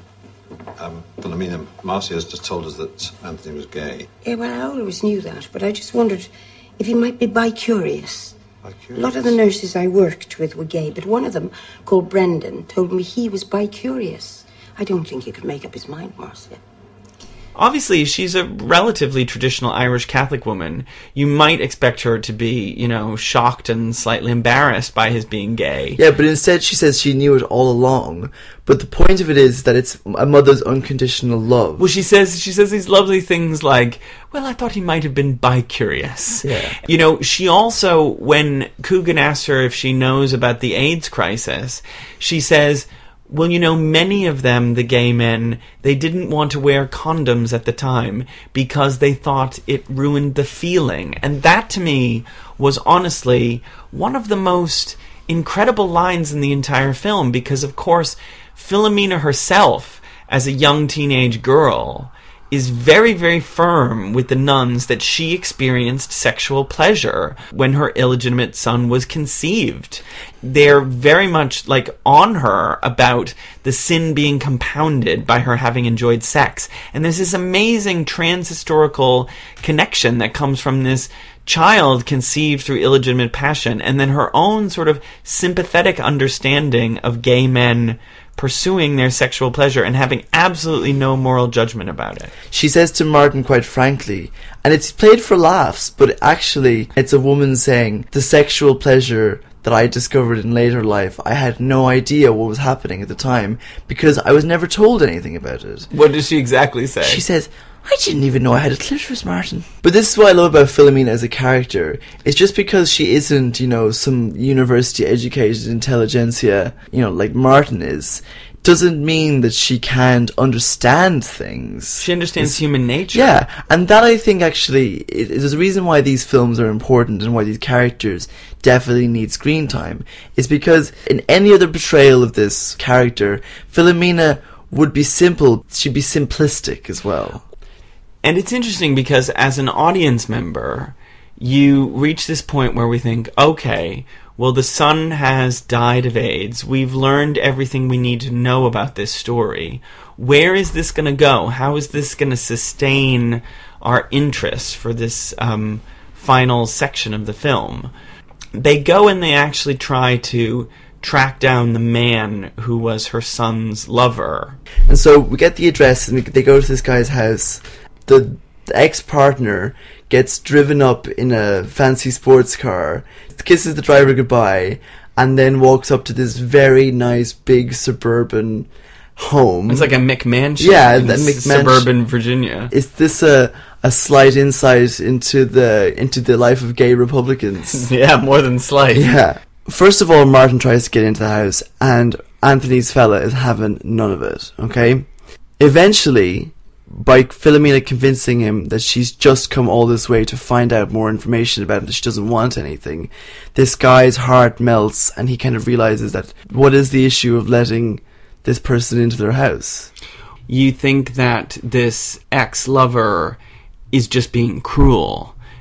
Um, Philomena, Marcia has just told us that Anthony was gay. Yeah, well, I always knew that, but I just wondered if he might be bi-curious. Bi-curious? A lot of the nurses I worked with were gay, but one of them, called Brendan, told me he was bi-curious. I don't think he could make up his mind, Marcia. Obviously, she's a relatively traditional Irish Catholic woman. You might expect her to be, you know, shocked and slightly embarrassed by his being gay. Yeah, but instead she says she knew it all along. But the point of it is that it's a mother's unconditional love. Well, she says she says these lovely things like, well, I thought he might have been bi-curious. Yeah. You know, she also, when Coogan asks her if she knows about the AIDS crisis, she says, well, you know, many of them, the gay men, they didn't want to wear condoms at the time because they thought it ruined the feeling. And that, to me, was honestly one of the most incredible lines in the entire film, because, of course, Philomena herself, as a young teenage girl, is very, very firm with the nuns that she experienced sexual pleasure when her illegitimate son was conceived. They're very much, like, on her about the sin being compounded by her having enjoyed sex. And there's this amazing trans-historical connection that comes from this child conceived through illegitimate passion, and then her own sort of sympathetic understanding of gay men pursuing their sexual pleasure and having absolutely no moral judgment about it. She says to Martin quite frankly, and it's played for laughs, but actually it's a woman saying, the sexual pleasure that I discovered in later life, I had no idea what was happening at the time because I was never told anything about it. What does she exactly say? She says, I didn't even know I had a clitoris, Martin. But this is what I love about Philomena as a character. It's just because she isn't, you know, some university-educated intelligentsia, you know, like Martin is, doesn't mean that she can't understand things. She understands it's, human nature. Yeah, and that I think actually is, is a reason why these films are important and why these characters definitely need screen time. Is because in any other portrayal of this character, Philomena would be simple, she'd be simplistic as well. And it's interesting because as an audience member, you reach this point where we think, okay, well, the son has died of AIDS. We've learned everything we need to know about this story. Where is this going to go? How is this going to sustain our interest for this um, final section of the film? They go and they actually try to track down the man who was her son's lover. And so we get the address and we, they go to this guy's house. The, the ex-partner gets driven up in a fancy sports car, kisses the driver goodbye, and then walks up to this very nice big suburban home. It's like a McMansion. Yeah, in the McMansion. Suburban Virginia. Is this a a slight insight into the into the life of gay Republicans? Yeah, more than slight. Yeah. First of all, Martin tries to get into the house, and Anthony's fella is having none of it. Okay. Eventually, by Philomena convincing him that she's just come all this way to find out more information about him, that she doesn't want anything, this guy's heart melts and he kind of realizes that what is the issue of letting this person into their house? You think that this ex-lover is just being cruel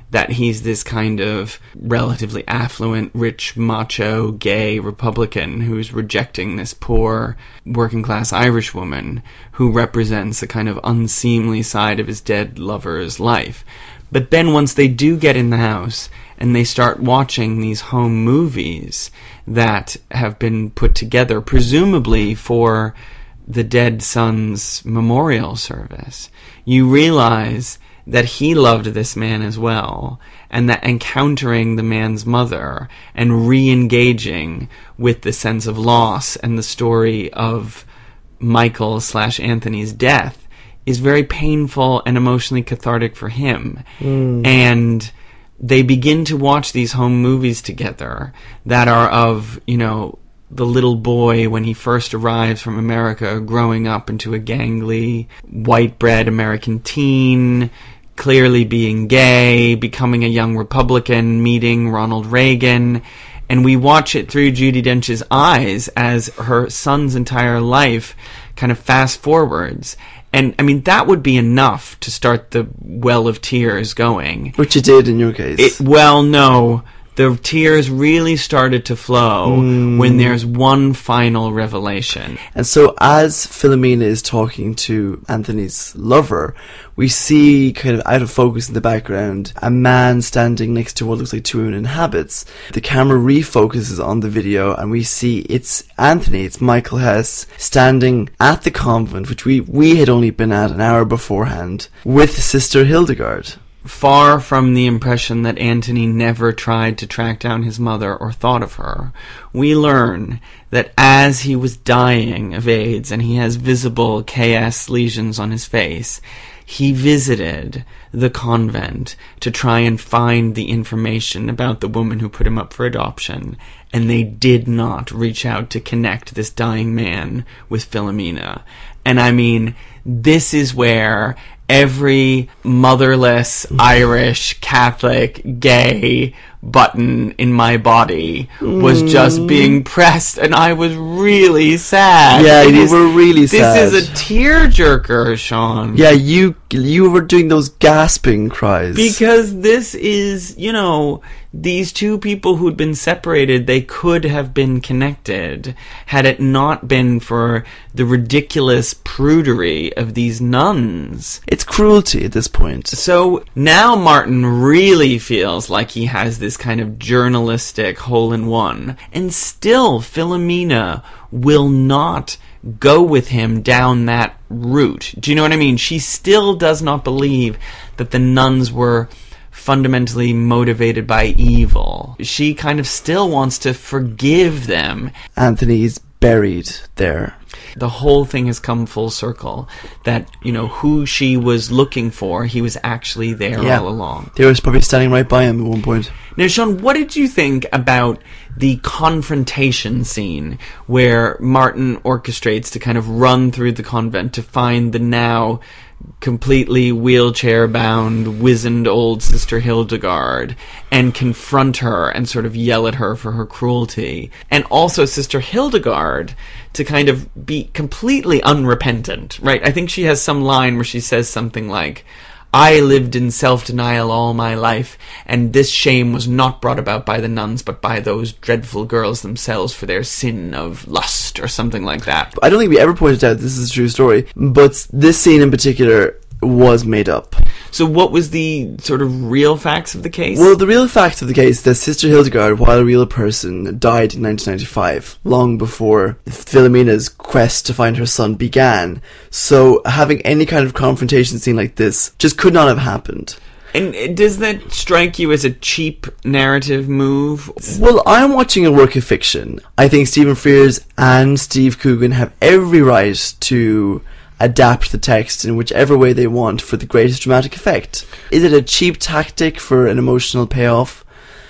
that he's this kind of relatively affluent, rich, macho, gay Republican who's rejecting this poor, working-class Irish woman who represents a kind of unseemly side of his dead lover's life. But then once they do get in the house and they start watching these home movies that have been put together, presumably for the dead son's memorial service, you realize that he loved this man as well, and that encountering the man's mother and re-engaging with the sense of loss and the story of Michael slash Anthony's death is very painful and emotionally cathartic for him. Mm. And they begin to watch these home movies together that are of, you know, the little boy when he first arrives from America, growing up into a gangly, white-bread American teen, clearly being gay, becoming a young Republican, meeting Ronald Reagan. And we watch it through Judi Dench's eyes as her son's entire life kind of fast forwards. And, I mean, that would be enough to start the well of tears going. Which it did in your case. It, well, no. The tears really started to flow mm. when there's one final revelation. And so as Philomena is talking to Anthony's lover, we see, kind of out of focus in the background, a man standing next to what looks like two women in habits. The camera refocuses on the video and we see it's Anthony, it's Michael Hess, standing at the convent, which we, we had only been at an hour beforehand, with Sister Hildegard. Far from the impression that Anthony never tried to track down his mother or thought of her, we learn that as he was dying of AIDS and he has visible K S lesions on his face, he visited the convent to try and find the information about the woman who put him up for adoption, and they did not reach out to connect this dying man with Philomena. And I mean, this is where every motherless, Irish, Catholic, gay button in my body was mm. just being pressed, and I was really sad. Yeah, it you is, were really this sad. This is a tearjerker, Sean. Yeah, you you were doing those gasping cries. Because this is, you know, these two people who'd been separated, they could have been connected had it not been for the ridiculous prudery of these nuns. It's cruelty at this point. So now Martin really feels like he has this kind of journalistic hole-in-one, and still Philomena will not go with him down that route. Do you know what I mean? She still does not believe that the nuns were fundamentally motivated by evil. She kind of still wants to forgive them. Anthony's buried there. The whole thing has come full circle. That, you know, who she was looking for, he was actually there yeah. all along. They were probably standing right by him at one point. Now, Sean, what did you think about the confrontation scene where Martin orchestrates to kind of run through the convent to find the now completely wheelchair-bound, wizened old Sister Hildegard and confront her and sort of yell at her for her cruelty? And also Sister Hildegard to kind of be completely unrepentant, right? I think she has some line where she says something like, I lived in self-denial all my life, and this shame was not brought about by the nuns, but by those dreadful girls themselves for their sin of lust, or something like that. I don't think we ever pointed out this is a true story, but this scene in particular was made up. So what was the sort of real facts of the case? Well, the real facts of the case is that Sister Hildegard, while a real person, died in nineteen ninety-five, long before Philomena's quest to find her son began. So having any kind of confrontation scene like this just could not have happened. And does that strike you as a cheap narrative move? Well, I'm watching a work of fiction. I think Stephen Frears and Steve Coogan have every right to adapt the text in whichever way they want for the greatest dramatic effect. Is it a cheap tactic for an emotional payoff?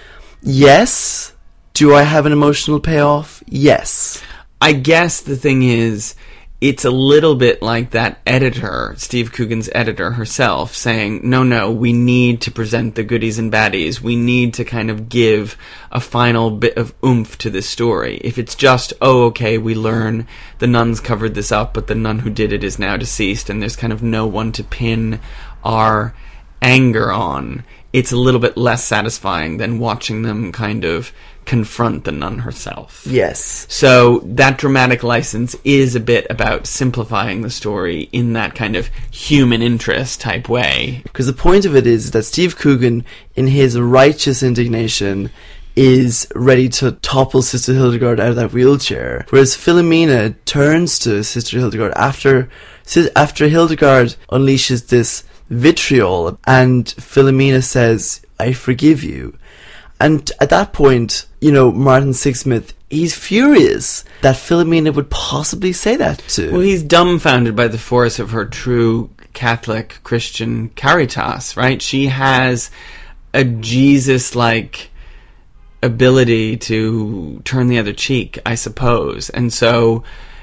Yes. Do I have an emotional payoff? Yes. I guess the thing is, it's a little bit like that editor, Steve Coogan's editor herself, saying, no, no, we need to present the goodies and baddies. We need to kind of give a final bit of oomph to this story. If it's just, oh, okay, we learn the nuns covered this up, but the nun who did it is now deceased, and there's kind of no one to pin our anger on, it's a little bit less satisfying than watching them kind of confront the nun herself. Yes. So that dramatic license is a bit about simplifying the story in that kind of human interest type way. Because the point of it is that Steve Coogan, in his righteous indignation, is ready to topple Sister Hildegard out of that wheelchair. Whereas Philomena turns to Sister Hildegard after, after Hildegard unleashes this vitriol, and Philomena says, "I forgive you." And at that point, you know, Martin Sixsmith, he's furious that Philomena would possibly say that to. Well, he's dumbfounded by the force of her true Catholic Christian caritas, right? She has a Jesus-like ability to turn the other cheek, I suppose. And so,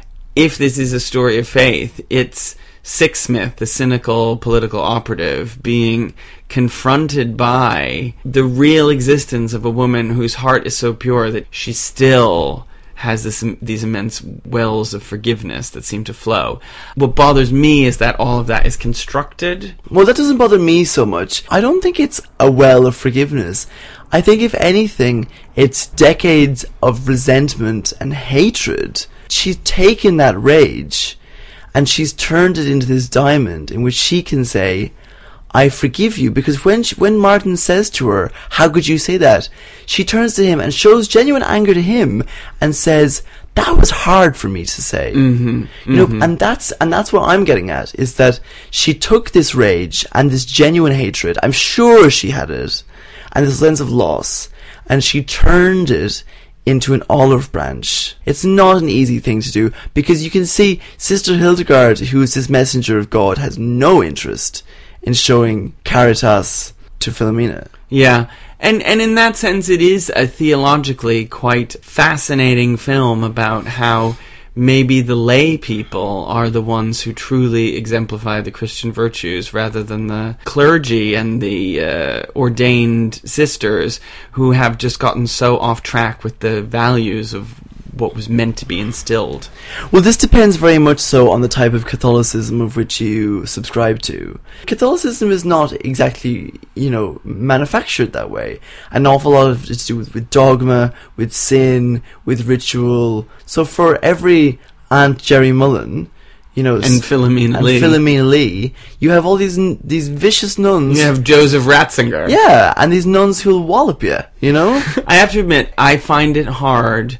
if this is a story of faith, it's Sixsmith, the cynical political operative, being confronted by the real existence of a woman whose heart is so pure that she still has this, these immense wells of forgiveness that seem to flow. What bothers me is that all of that is constructed. Well, that doesn't bother me so much. I don't think it's a well of forgiveness. I think, if anything, it's decades of resentment and hatred. She's taken that rage and she's turned it into this diamond in which she can say, "I forgive you." Because when she, when Martin says to her, "How could you say that?" she turns to him and shows genuine anger to him and says, "That was hard for me to say." Mm-hmm, you know, mm-hmm. and that's and that's what I'm getting at, is that she took this rage and this genuine hatred, I'm sure she had it, and this sense of loss, and she turned it into an olive branch. It's not an easy thing to do, because you can see Sister Hildegard, who is this messenger of God, has no interest in showing caritas to Philomena. Yeah, and and in that sense it is a theologically quite fascinating film about how maybe the lay people are the ones who truly exemplify the Christian virtues, rather than the clergy and the uh, ordained sisters who have just gotten so off track with the values of what was meant to be instilled. Well, this depends very much so on the type of Catholicism of which you subscribe to. Catholicism is not exactly, you know, manufactured that way. An awful lot of it to do with, with dogma, with sin, with ritual. So for every Aunt Jerry Mullen, you know, and Philomena and Lee, Philomena Lee, you have all these these vicious nuns. You have Joseph Ratzinger. Yeah, and these nuns who'll wallop you. You know, I have to admit, I find it hard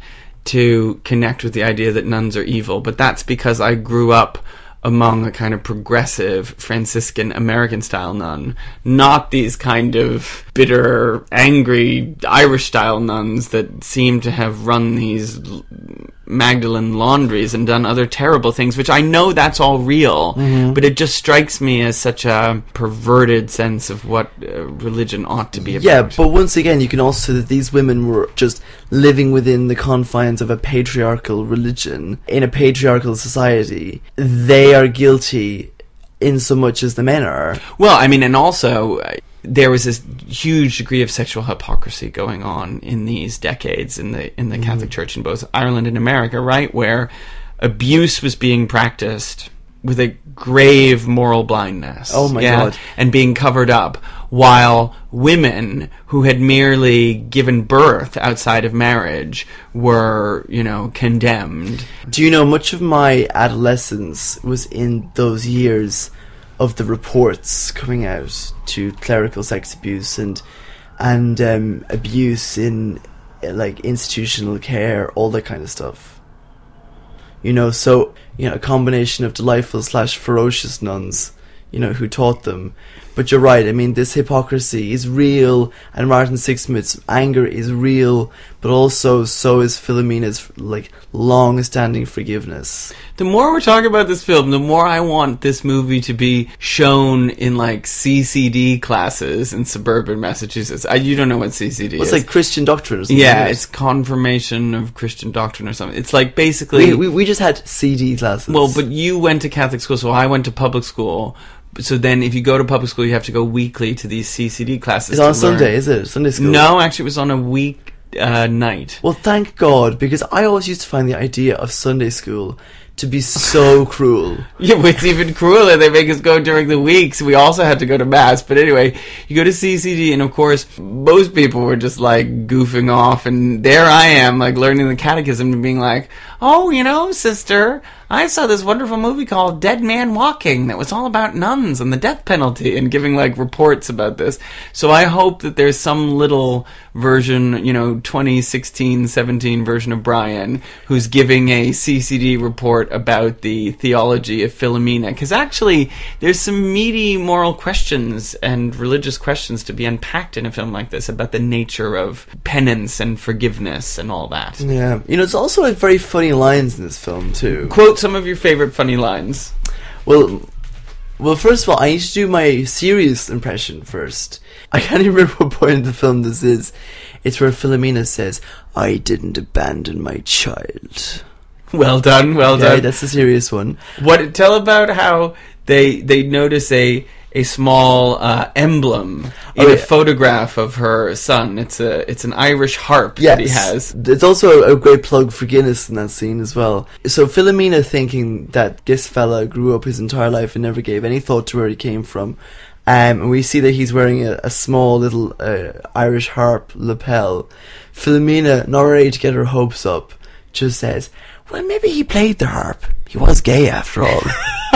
to connect with the idea that nuns are evil, but that's because I grew up among a kind of progressive Franciscan American-style nun, not these kind of bitter, angry Irish-style nuns that seem to have run these Magdalene laundries and done other terrible things, which I know that's all real, mm-hmm. but it just strikes me as such a perverted sense of what uh, religion ought to be about. Yeah, but once again, you can also say that these women were just living within the confines of a patriarchal religion, in a patriarchal society. They are guilty in so much as the men are. Well, I mean, and also, uh, there was this huge degree of sexual hypocrisy going on in these decades in the in the mm. Catholic Church in both Ireland and America, right, where abuse was being practiced with a grave moral blindness. Oh my yeah, God. And being covered up, while women who had merely given birth outside of marriage were, you know, condemned. Do you know, much of my adolescence was in those years of the reports coming out to clerical sex abuse and and um, abuse in uh, like institutional care, all that kind of stuff. You know, so, you know, a combination of delightful slash ferocious nuns, you know, who taught them. But you're right, I mean, this hypocrisy is real, and Martin Sixsmith's anger is real, but also so is Philomena's, like, long-standing forgiveness. The more we're talking about this film, the more I want this movie to be shown in, like, C C D classes in suburban Massachusetts. I, you don't know what C C D well, is. It's like Christian doctrine or something. Yeah, it's confirmation of Christian doctrine or something. It's like, basically... We, we, we just had C D classes. Well, but you went to Catholic school, so I went to public school. So then if you go to public school, you have to go weekly to these C C D classes. It's on Sunday, is it? Sunday school? No, actually it was on a week uh, night. Well, thank God, because I always used to find the idea of Sunday school to be so cruel. Yeah, what's even crueler, they make us go during the weeks. We also had to go to Mass. But anyway, you go to C C D, and of course, most people were just, like, goofing off. And there I am, like, learning the catechism and being like, oh, you know, sister, I saw this wonderful movie called Dead Man Walking that was all about nuns and the death penalty, and giving, like, reports about this. So I hope that there's some little version, you know, twenty sixteen seventeen version of Brian who's giving a C C D report about the theology of Philomena, because actually there's some meaty moral questions and religious questions to be unpacked in a film like this about the nature of penance and forgiveness and all that. Yeah. You know, it's also like very funny lines in this film too. Quote some of your favorite funny lines. Well, well, first of all, I need to do my serious impression first. I can't even remember what point in the film this is. It's where Philomena says, I didn't abandon my child. Well done, well Yeah, done. that's the serious one. What? Tell about how they they notice a a small uh, emblem in Oh, a yeah. photograph of her son. It's a it's an Irish harp Yes. that he has. It's also a great plug for Guinness in that scene as well. So Philomena, thinking that this fella grew up his entire life and never gave any thought to where he came from, um, and we see that he's wearing a, a small little uh, Irish harp lapel. Philomena, not ready to get her hopes up, just says, well, maybe he played the harp. He was gay after all.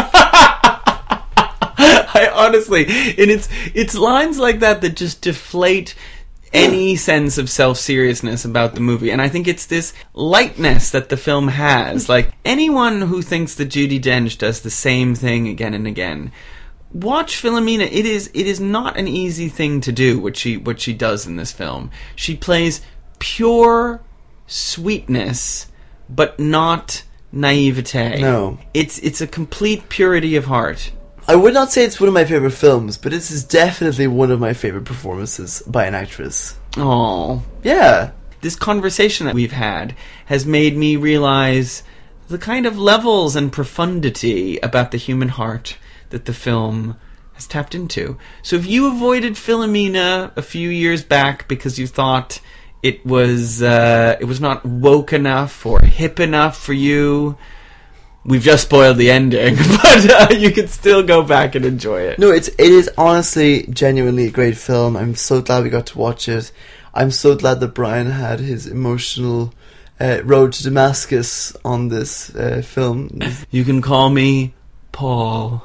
I honestly, and it's it's lines like that that just deflate any sense of self-seriousness about the movie. And I think it's this lightness that the film has. Like, anyone who thinks that Judi Dench does the same thing again and again, watch Philomena. It is it is not an easy thing to do, what she what she does in this film. She plays pure sweetness, but not naivete. No. It's it's a complete purity of heart. I would not say it's one of my favourite films, but this is definitely one of my favourite performances by an actress. Oh, Yeah. this conversation that we've had has made me realize the kind of levels and profundity about the human heart that the film has tapped into. So if you avoided Philomena a few years back because you thought it was uh, it was not woke enough or hip enough for you, we've just spoiled the ending, but uh, you can still go back and enjoy it. No, it's it is honestly genuinely a great film. I'm so glad we got to watch it. I'm so glad that Brian had his emotional uh, road to Damascus on this uh, film. You can call me Paul.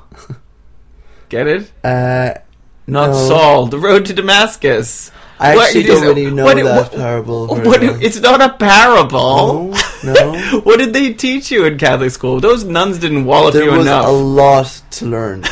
Get it? Uh, Not no. Saul. The road to Damascus. I What- actually it don't is- really know what- that what- parable. very What, well. it's not a parable. No, no. What did they teach you in Catholic school? Those nuns didn't wallop There you was enough. a lot to learn.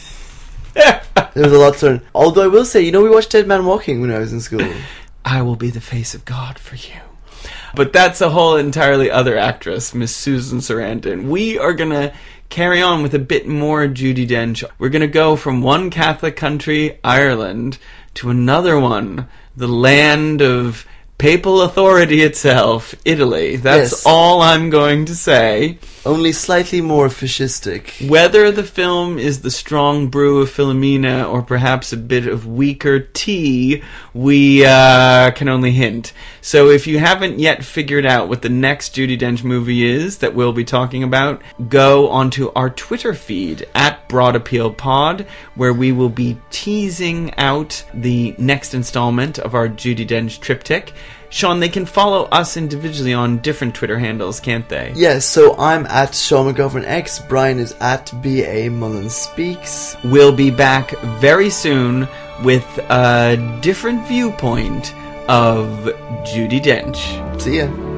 There was a lot to learn. Although I will say, you know, we watched Dead Man Walking when I was in school. I will be the face of God for you. But that's a whole entirely other actress, Miss Susan Sarandon. We are going to carry on with a bit more Judi Dench. We're going to go from one Catholic country, Ireland, to another one, the land of papal authority itself, Italy. That's Yes. all I'm going to say. Only slightly more fascistic. Whether the film is the strong brew of Philomena or perhaps a bit of weaker tea, we uh, can only hint. So if you haven't yet figured out what the next Judi Dench movie is that we'll be talking about, go onto our Twitter feed at Broad Appeal Pod, where we will be teasing out the next installment of our Judi Dench triptych. Sean, they can follow us individually on different Twitter handles, can't they? Yes, so I'm at Sean McGovern X, Brian is at B A Mullins Speaks. We'll be back very soon with a different viewpoint of Judi Dench. See ya.